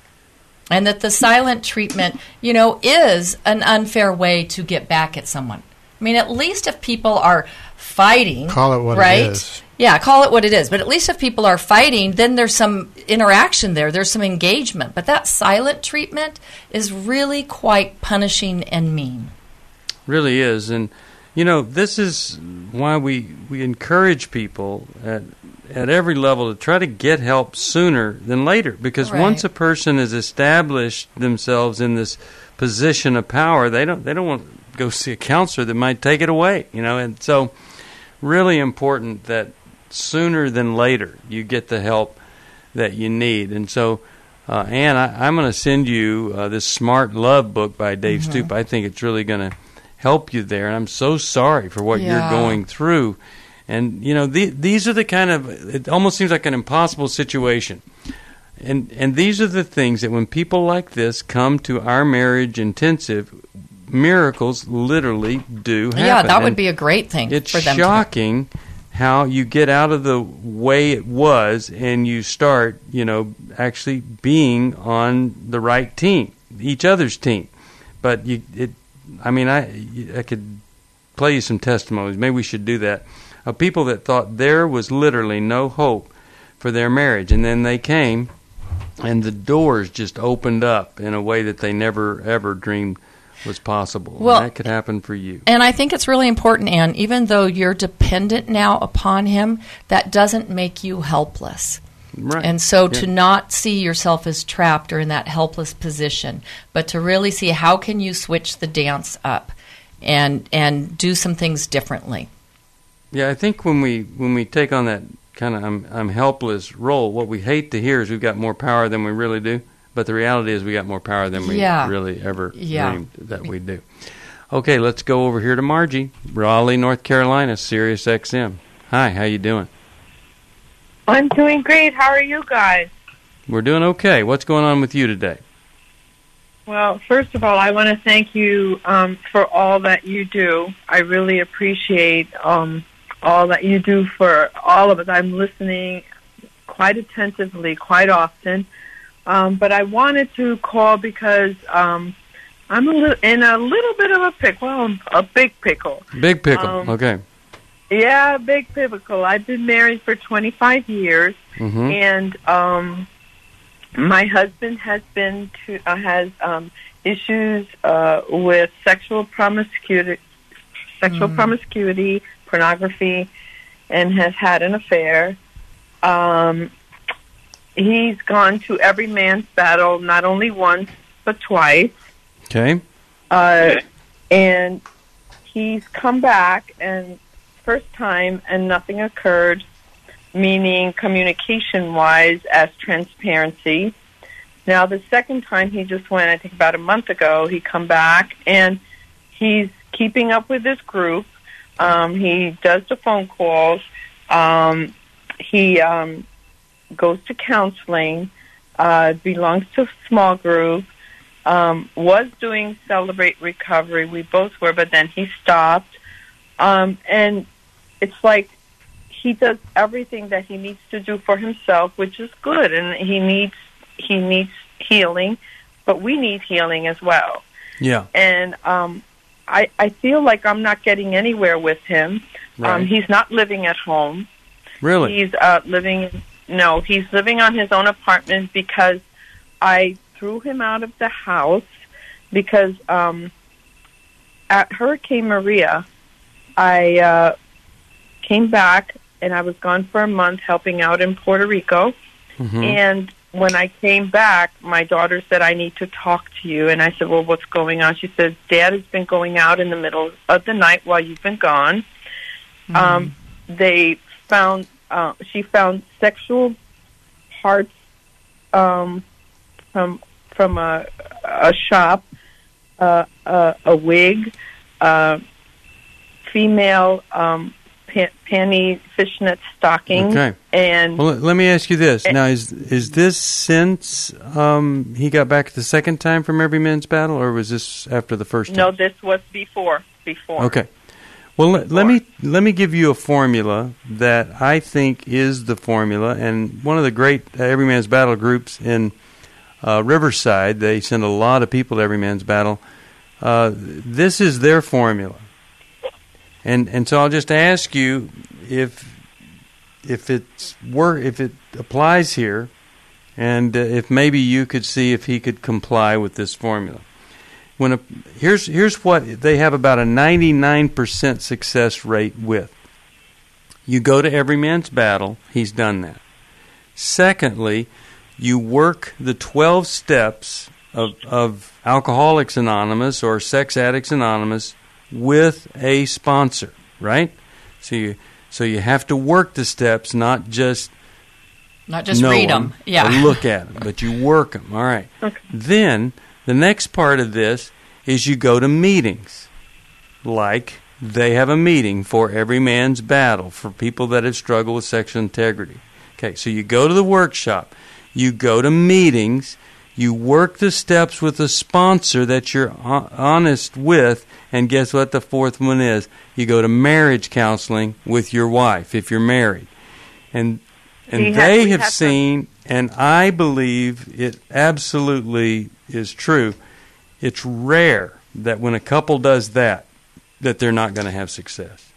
And that the silent treatment, you know, is an unfair way to get back at someone. I mean, at least if people are fighting, Call it what it right? is. Yeah, call it what it is. But at least if people are fighting, then there's some interaction there. There's some engagement. But that silent treatment is really quite punishing and mean. Really is. And, you know, this is why we, we encourage people at at every level to try to get help sooner than later. Because Right. once a person has established themselves in this position of power, they don't they don't want to go see a counselor that might take it away. You know, and so really important that sooner than later you get the help that you need. And so, uh, Ann, I, I'm going to send you uh, this Smart Love book by Dave Mhm. Stoop. I think it's really going to help you there. And I'm so sorry for what Yeah. you're going through. And, you know, the, these are the kind of, it almost seems like an impossible situation. And and these are the things that when people like this come to our marriage intensive, miracles literally do happen. Yeah, that would And be a great thing it's for them to shocking how you get out of the way it was and you start, you know, actually being on the right team, each other's team. But you, it, I mean, I, I could play you some testimonies. Maybe we should do that. Of people that thought there was literally no hope for their marriage, and then they came, and the doors just opened up in a way that they never ever dreamed was possible. Well, and that could happen for you. And I think it's really important, Anne, even though you're dependent now upon him, that doesn't make you helpless. Right. And so Yeah. to not see yourself as trapped or in that helpless position, but to really see how can you switch the dance up and and do some things differently. Yeah, I think when we when we take on that kind of I'm I'm helpless role, what we hate to hear is we've got more power than we really do. But the reality is we got more power than we Yeah. really ever Yeah. dreamed that we do. Okay, let's go over here to Margie, Raleigh, North Carolina, Sirius X M. Hi, how you doing? I'm doing great. How are you guys? We're doing okay. What's going on with you today? Well, first of all, I want to thank you um, for all that you do. I really appreciate um, all that you do for all of us. I'm listening quite attentively, quite often. Um, but I wanted to call because um, I'm a li- in a little bit of a pickle, well, a big pickle. Big pickle. Um, okay. Yeah, big pickle. I've been married for twenty-five years, Mhm. and um, my husband has been to uh, has um, issues uh, with sexual promiscuity, sexual Mm. promiscuity, pornography, and has had an affair. Um, he's gone to every man's battle, not only once but twice. Okay. Uh, and he's come back, and first time, and nothing occurred, meaning communication-wise as transparency. Now, the second time he just went, I think about a month ago, he come back, and he's keeping up with this group. Um, he does the phone calls. Um, he um, goes to counseling, uh, belongs to a small group, um, was doing Celebrate Recovery. We both were, but then he stopped. Um, and it's like he does everything that he needs to do for himself, which is good, and he needs he needs healing, but we need healing as well. Yeah. And um, I, I feel like I'm not getting anywhere with him. Right. Um, he's not living at home. Really? He's uh, living, no, he's living on his own apartment because I threw him out of the house because um, at Hurricane Maria, I uh, came back and I was gone for a month helping out in Puerto Rico. Mm-hmm. And when I came back, my daughter said, I need to talk to you. And I said, well, what's going on? She said, Dad has been going out in the middle of the night while you've been gone. Mm-hmm. Um, they found, uh, she found sexual parts um, from from a, a shop, uh, uh, a wig, uh, female um, pan- panty fishnet stocking. Okay. And well, let me ask you this. Now, is is this since um, he got back the second time from Every Man's Battle, or was this after the first time? No, this was before. Before. Okay. Well, let, let me let me give you a formula that I think is the formula, and one of the great uh, Every Man's Battle groups in uh, Riverside, they send a lot of people to Every Man's Battle. Uh, this is their formula, and and so I'll just ask you if if it's work if it applies here, and uh, if maybe you could see if he could comply with this formula. When a, here's here's what they have about a ninety-nine percent success rate with. You go to Every Man's Battle, he's done that. Secondly, you work the twelve steps of, of Alcoholics Anonymous or Sex Addicts Anonymous with a sponsor, right? So you so you have to work the steps, not just not just know read them, yeah, or look at them, but you work them. All right. Okay. Then the next part of this is you go to meetings, like they have a meeting for Every Man's Battle for people that have struggled with sexual integrity. Okay, so you go to the workshop, you go to meetings, you work the steps with a sponsor that you're honest with, and guess what the fourth one is? You go to marriage counseling with your wife if you're married. And and We they have- we have have seen, and I believe it absolutely is true, it's rare that when a couple does that, that they're not going to have success.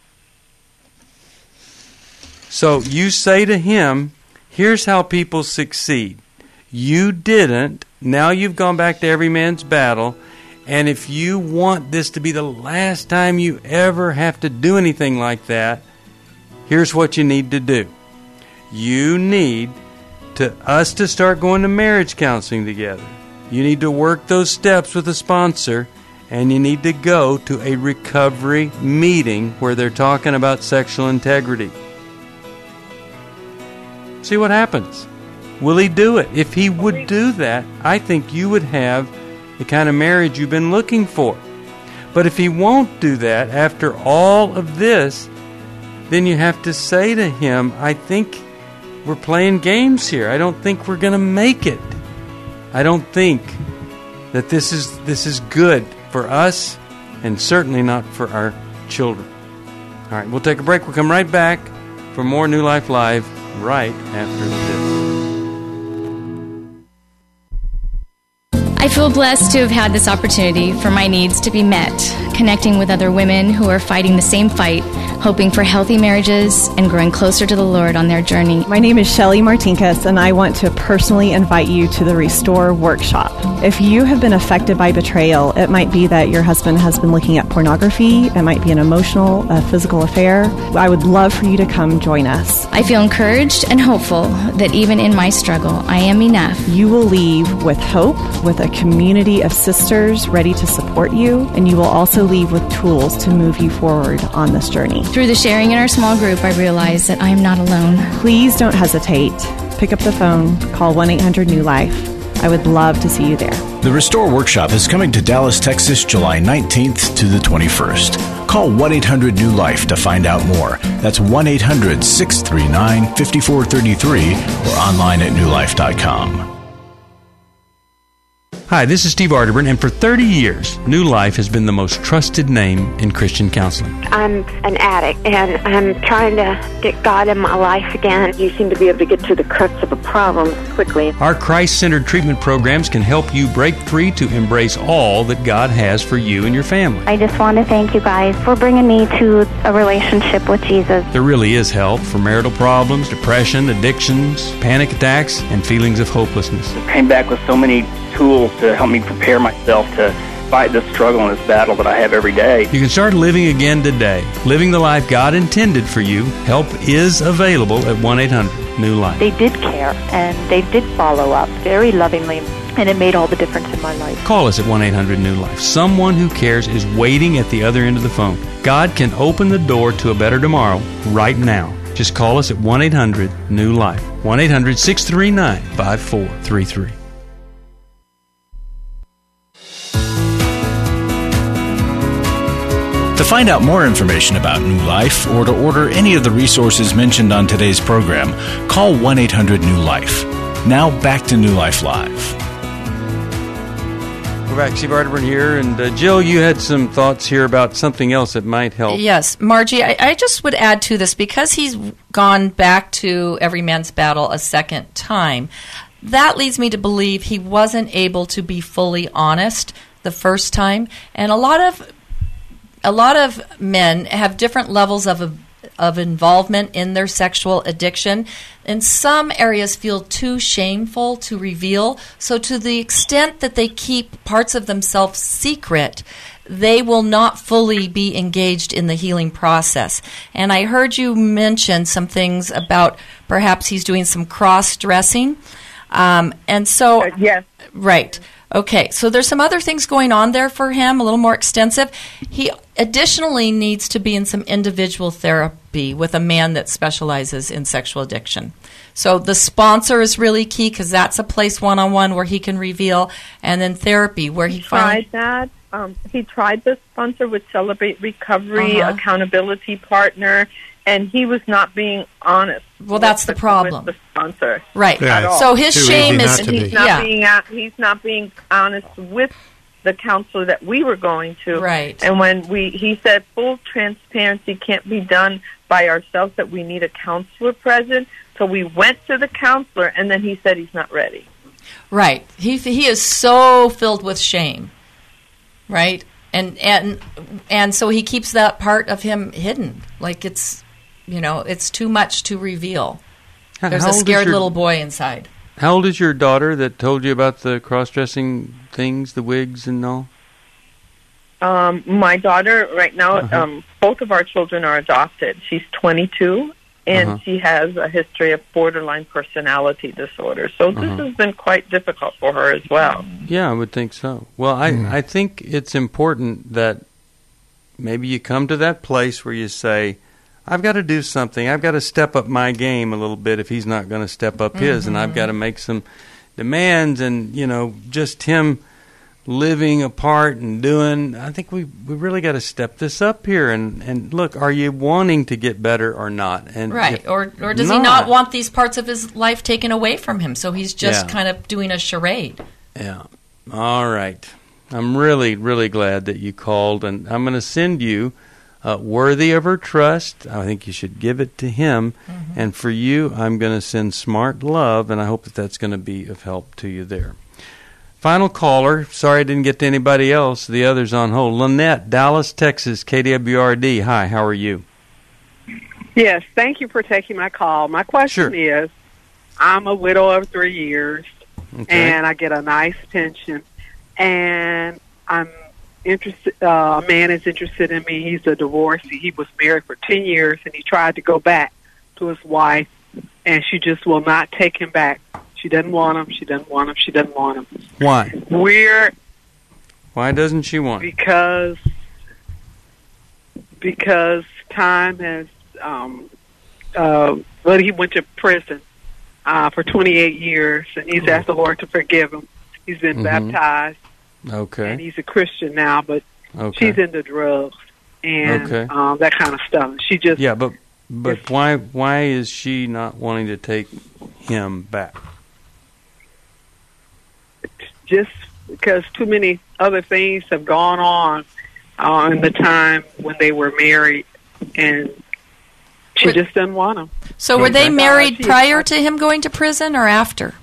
So you say to him, here's how people succeed. You didn't. Now you've gone back to Every Man's Battle. And if you want this to be the last time you ever have to do anything like that, here's what you need to do. You need to us to start going to marriage counseling together. You need to work those steps with a sponsor, and you need to go to a recovery meeting where they're talking about sexual integrity. See what happens. Will he do it? If he would do that, I think you would have the kind of marriage you've been looking for. But if he won't do that after all of this, then you have to say to him, I think we're playing games here. I don't think we're going to make it. I don't think that this is this is good for us, and certainly not for our children. All right, we'll take a break. We'll come right back for more New Life Live right after this. I feel blessed to have had this opportunity for my needs to be met, connecting with other women who are fighting the same fight, hoping for healthy marriages and growing closer to the Lord on their journey. My name is Shelly Martinkus, and I want to personally invite you to the Restore Workshop. If you have been affected by betrayal, it might be that your husband has been looking at pornography, it might be an emotional, a physical affair. I would love for you to come join us. I feel encouraged and hopeful that even in my struggle, I am enough. You will leave with hope, with a community of sisters ready to support you, and you will also leave with tools to move you forward on this journey. Through the sharing in our small group, I realize that I am not alone. Please don't hesitate. Pick up the phone, call one eight hundred new life. I would love to see you there. The Restore Workshop is coming to Dallas, Texas, July nineteenth to the twenty-first. Call one eight hundred new life to find out more. That's one eight hundred six three nine five four three three or online at new life dot com. Hi, this is Steve Arterburn, and for thirty years, New Life has been the most trusted name in Christian counseling. I'm an addict, and I'm trying to get God in my life again. You seem to be able to get to the crux of a problem quickly. Our Christ-centered treatment programs can help you break free to embrace all that God has for you and your family. I just want to thank you guys for bringing me to a relationship with Jesus. There really is help for marital problems, depression, addictions, panic attacks, and feelings of hopelessness. I came back with so many tools to help me prepare myself to fight this struggle and this battle that I have every day. You can start living again today, living the life God intended for you. Help is available at one eight hundred new life. They did care, and they did follow up very lovingly, and it made all the difference in my life. Call us at one eight hundred new life. Someone who cares is waiting at the other end of the phone. God can open the door to a better tomorrow right now. Just call us at one eight hundred new life. one eight hundred six three nine five four three three. To find out more information about New Life or to order any of the resources mentioned on today's program, call one eight hundred new life. Now back to New Life Live. We're back. Steve Arterburn here. And uh, Jill, you had some thoughts here about something else that might help. Yes. Margie, I, I just would add to this, because he's gone back to Every Man's Battle a second time, that leads me to believe he wasn't able to be fully honest the first time. And a lot of A lot of men have different levels of of involvement in their sexual addiction. And some areas feel too shameful to reveal. So to the extent that they keep parts of themselves secret, they will not fully be engaged in the healing process. And I heard you mention some things about perhaps he's doing some cross-dressing. Um, and so... Uh, yes. Right. Okay, so there's some other things going on there for him, a little more extensive. He additionally needs to be in some individual therapy with a man that specializes in sexual addiction. So the sponsor is really key, because that's a place one-on-one where he can reveal, and then therapy where he, he finally... tried that. Um, he tried the sponsor with Celebrate Recovery, Uh-huh. accountability partner, and he was not being honest. Well, that's the problem. With the sponsor, Right. Yeah, at all. So his shame is... And he's not yeah. being a- he's not being honest with the counselor that we were going to. Right. And when we he said full transparency can't be done by ourselves, that we need a counselor present. So we went to the counselor, and then he said he's not ready. Right. He he is so filled with shame. Right? And and and so he keeps that part of him hidden. Like it's, you know, it's too much to reveal. How- There's how a old is scared your- little boy inside. How old is your daughter that told you about the cross-dressing things, the wigs and all? Um, my daughter right now, Uh-huh. um, both of our children are adopted. She's twenty-two, and Uh-huh. she has a history of borderline personality disorder. So this Uh-huh. has been quite difficult for her as well. Yeah, I would think so. Well, I, I think it's important that maybe you come to that place where you say, I've got to do something. I've got to step up my game a little bit if he's not going to step up his, and I've got to make some demands. And, you know, just him living apart and doing, I think we we really got to step this up here. And, and look, are you wanting to get better or not? And Right. if Or or does he not want these parts of his life taken away from him? So he's just Yeah. kind of doing a charade. Yeah. All right. I'm really, really glad that you called, and I'm going to send you uh, Worthy of Her Trust. I think you should give it to him. Mm-hmm. And for you, I'm going to send Smart Love, and I hope that that's going to be of help to you there. Final caller. Sorry I didn't get to anybody else. The others on hold. Lynette, Dallas, Texas, K W R D. Hi, how are you? Yes, thank you for taking my call. My question Sure. is, I'm a widow of three years, Okay. and I get a nice pension, and I'm interested. Uh, a man is interested in me. He's a divorcee. He was married for ten years, and he tried to go back to his wife, and she just will not take him back. She doesn't want him. She doesn't want him. She doesn't want him. Why? We're Why doesn't she want? because because time has um uh well he went to prison uh for twenty-eight years, and he's asked the Lord to forgive him. He's been Mhm. baptized, Okay. and he's a Christian now, but Okay. she's into drugs and Okay. um that kind of stuff. She just Yeah, but but why why is she not wanting to take him back? just because too many other things have gone on uh, in the time when they were married, and she Were- just doesn't want him. So were they Okay. married Uh, she- prior to him going to prison or after?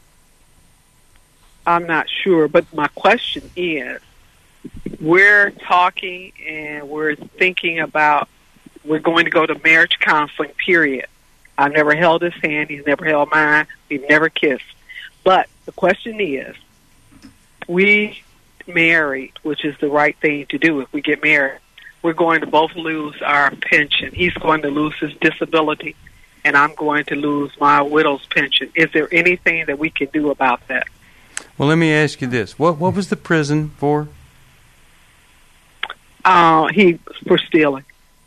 I'm not sure, but my question is, we're talking and we're thinking about we're going to go to marriage counseling, period. I've never held his hand. He's never held mine. We've never kissed. But the question is, we married, which is the right thing to do if we get married. We're going to both lose our pension. He's going to lose his disability, and I'm going to lose my widow's pension. Is there anything that we can do about that? Well, let me ask you this: what what was the prison for? Uh, he for stealing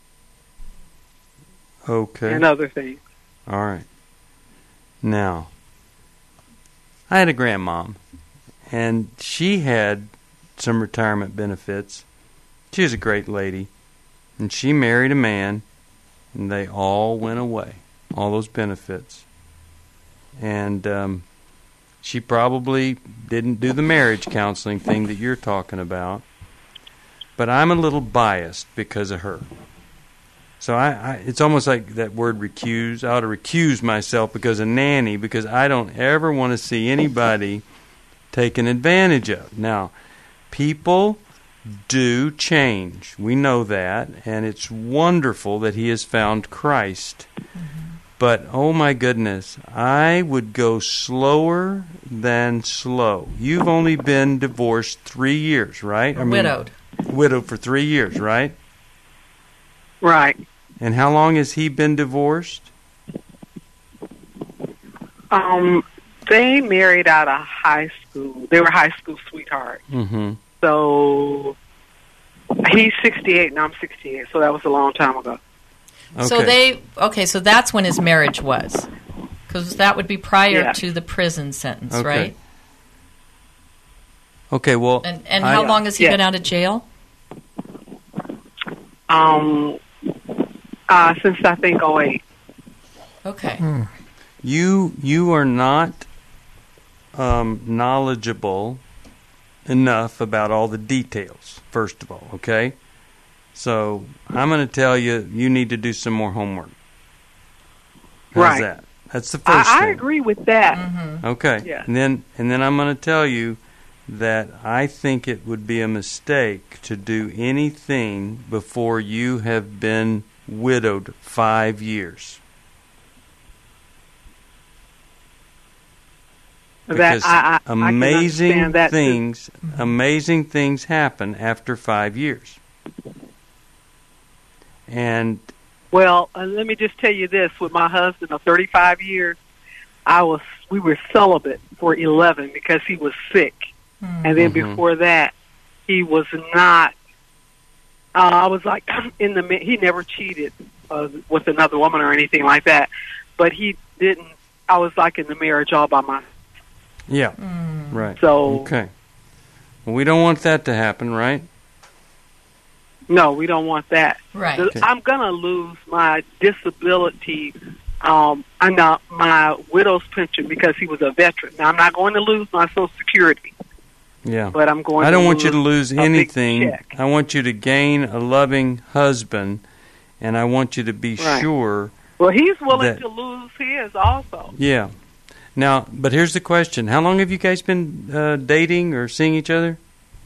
Okay. and other things. All right. Now, I had a grandmom, and she had some retirement benefits. She was a great lady, and she married a man, and they all went away, all those benefits. And um, she probably didn't do the marriage counseling thing that you're talking about, but I'm a little biased because of her. So I, I, it's almost like that word recuse. I ought to recuse myself because of Nanny, because I don't ever want to see anybody taken advantage of. Now, people do change. We know that, and it's wonderful that he has found Christ. Mm-hmm. But, oh my goodness, I would go slower than slow. You've only been divorced three years, right? I mean, Widowed. Widowed for three years, right? Right. And how long has he been divorced? Um, they married out of high school. They were high school sweethearts. Mm-hmm. So he's sixty-eight and I'm sixty-eight, so that was a long time ago. Okay. So they okay. So that's when his marriage was, because that would be prior Yeah. to the prison sentence, Okay. right? Okay, well... And and I- how long has he Yeah. been out of jail? Um, uh, since I think oh eight. Okay. You you are not um, knowledgeable enough about all the details, first of all, okay? So I'm going to tell you, you need to do some more homework. How's Right. that? That's the first I, I thing. agree with that. Okay. Yeah. And then and then I'm going to tell you that I think it would be a mistake to do anything before you have been widowed five years. That Because I, I, I can amazing understand that too. things, amazing things happen after five years. And Well, uh, let me just tell you this: with my husband of thirty-five years, I was we were celibate for eleven because he was sick, and then Mhm. before that, he was not. Uh, I was like in the mi- he never cheated uh, with another woman or anything like that, but he didn't. I was like in the marriage all by myself. yeah, right. So- okay, well, we don't want that to happen, right? No, we don't want that. Right. The- I'm gonna lose my disability, um, and uh, my widow's pension because he was a veteran. Now I'm not going to lose my Social Security, Yeah. but I'm going. I don't to want you to lose a big anything. check. I want you to gain a loving husband, and I want you to be Right. sure. Well, he's willing that- to lose his also. Yeah. Now, but here's the question: how long have you guys been uh, dating or seeing each other?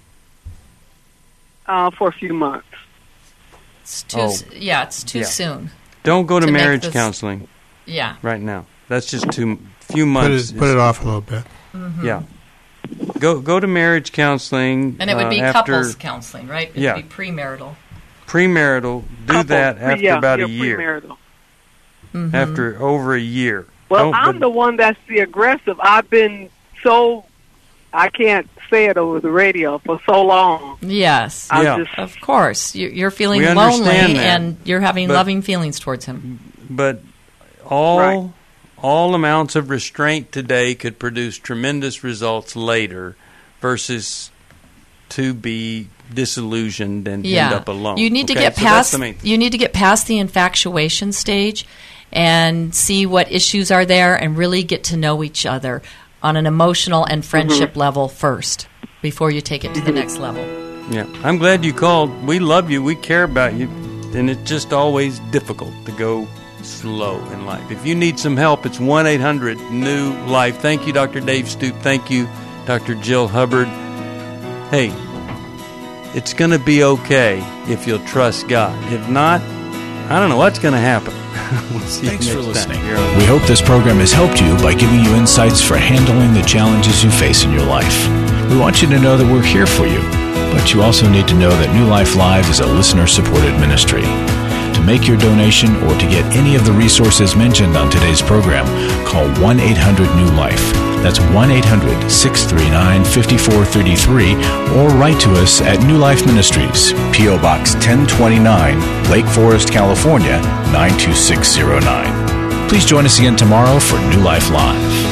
Uh, for a few months. It's too. Oh. s Yeah, it's too Yeah. soon. Don't go to, To make marriage this- counseling Yeah. right now. That's just too few Put months. it, put it off a little bit. Mhm. Yeah. Go go to marriage counseling. And it would be uh, after couples counseling, right? It Yeah. would be premarital. premarital. Do Couple- that pre- after yeah, about yeah, a year. premarital. Mhm. After over a year. Well, Don't- I'm but- the one that's the aggressive. I've been so I can't say it over the radio for so long. Yes. I Yeah. just Of course. You- You're feeling We lonely, understand that, and you're having but- loving feelings towards him. But all Right. all amounts of restraint today could produce tremendous results later, versus to be disillusioned and Yeah. end up alone. You need to Okay? get So that's past. the main thing. You need to get past the infatuation stage, and see what issues are there, and really get to know each other. on an emotional and friendship mm-hmm. level first before you take it to the next level. Yeah, I'm glad you called. We love you. We care about you. And it's just always difficult to go slow in life. If you need some help, it's one eight hundred new life. Thank you, Doctor Dave Stoop. Thank you, Doctor Jill Hubbard. Hey, it's going to be okay if you'll trust God. If not, I don't know what's going to happen. We'll see Thanks you for next listening. time. We hope this program has helped you by giving you insights for handling the challenges you face in your life. We want you to know that we're here for you, but you also need to know that New Life Live is a listener-supported ministry. To make your donation or to get any of the resources mentioned on today's program, call one eight hundred new life. That's one eight hundred, six three nine, five four three three, or write to us at New Life Ministries, P O Box ten twenty-nine, Lake Forest, California, nine two six zero nine. Please join us again tomorrow for New Life Live.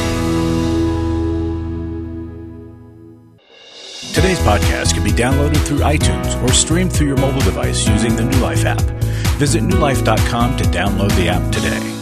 Today's podcast can be downloaded through iTunes or streamed through your mobile device using the New Life app. Visit new life dot com to download the app today.